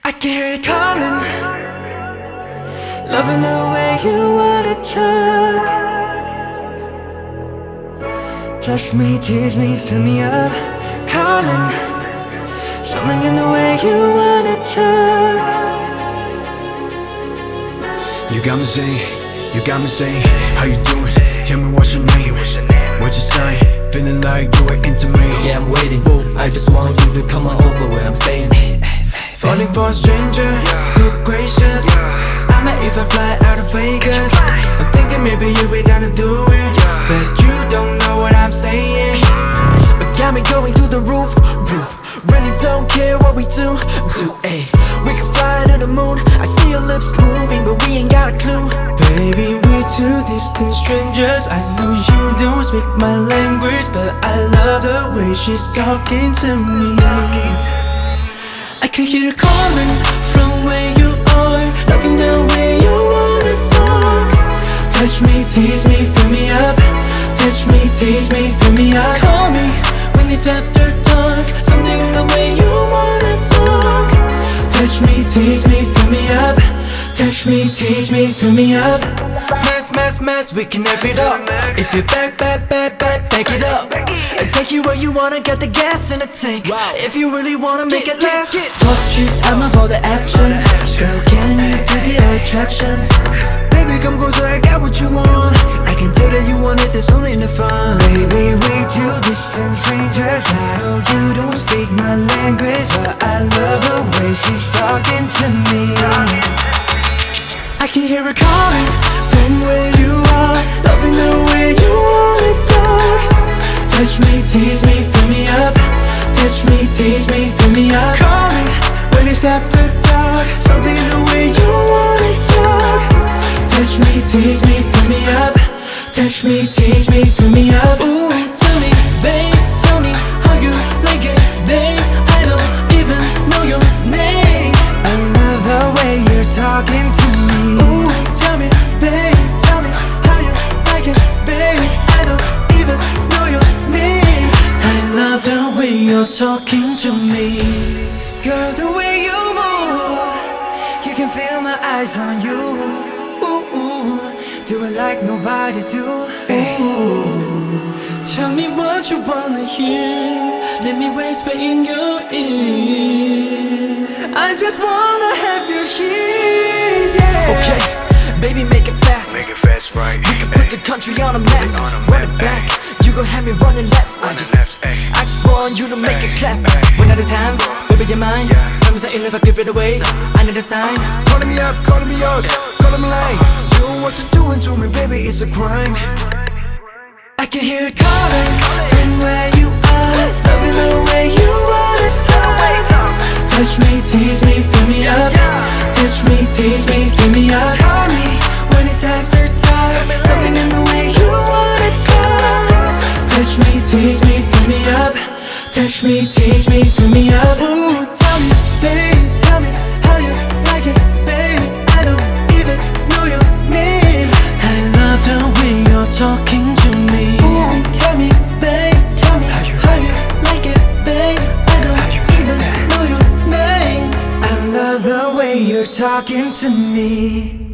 I can hear it calling, loving the way you wanna talk. Touch me, tease me, fill me up. Calling, something in the way you wanna talk. You got me saying, how you doing? Tell me what's your name, what's your sign? Feeling like you were into me. Yeah, I'm waiting, I just want you to come on over where I'm staying. Falling for a stranger, good gracious. I might even fly out of Vegas. I'm thinking maybe you'll be down to do it, but you don't know what I'm saying. Got me going through the roof. Really don't care what we do. Ay, we can fly to the moon. I see your lips moving, but we ain't got a clue. Baby, we're two distant strangers. I know you don't speak my language, but I love the way she's talking to me. I can hear her calling from where you are, loving the way you wanna talk. Touch me, tease me, fill me up. Touch me, tease me, fill me up. Call me when it's after dark, something in the way you wanna talk. Touch me, tease me, fill me up. Touch me, tease me, fill me up. Mess, we can F it up. If you back it up. And take you where you wanna, get the gas in the tank. If you really wanna make it last. Cross street, I'm about the action. Girl, can you feel the attraction? Baby, come closer, I got what you want. I can tell that you want it, that's only in the fun. Baby, we two distant strangers. I know you don't speak my language, but I love the way she's talking to me. I can hear her calling from where you are, loving the way you wanna talk. Touch me, tease me, fill me up. Touch me, tease me, fill me up. Call me when it's after dark, something in the way you wanna talk. Touch me, tease me, fill me up. Touch me, tease me, fill me up. Ooh, tell me, babe, tell me how you like it, babe. I don't even know your name. I love the way you're talking to me. Ooh, tell me, babe, tell me how you like it, babe. I don't even know your name. I love the way you're talking to me. Girl, the way you move, you can feel my eyes on you. Ooh, do it like nobody do. Ooh, tell me what you wanna hear. Let me whisper in your ear. I just wanna have you here, yeah. Okay, baby, make it fast. Make it fast, right? We can put the country on a map. Run it back, you gon' have me running laps. I just want you to make it clap. One at a time, baby, you're mine. Promise I ain't never give it away. I need a sign. Calling me up, calling me yours, calling me lame. Doing what you're doing to me, baby, it's a crime. I can hear it calling from where you are, loving the way you wanna talk. Touch me, tease me, fill me up. Touch me, tease me, fill me up. Call me when it's after dark, something in the way you wanna talk. Touch me, tease me, fill me up. Touch me, tease me, fill me up. Ooh, tell me, babe, tell me how you like it, babe. I don't even know your name. I love the way you're talking to me. Ooh, tell me, babe, tell me how you like it, babe. I don't even know your name. I love the way you're talking to me.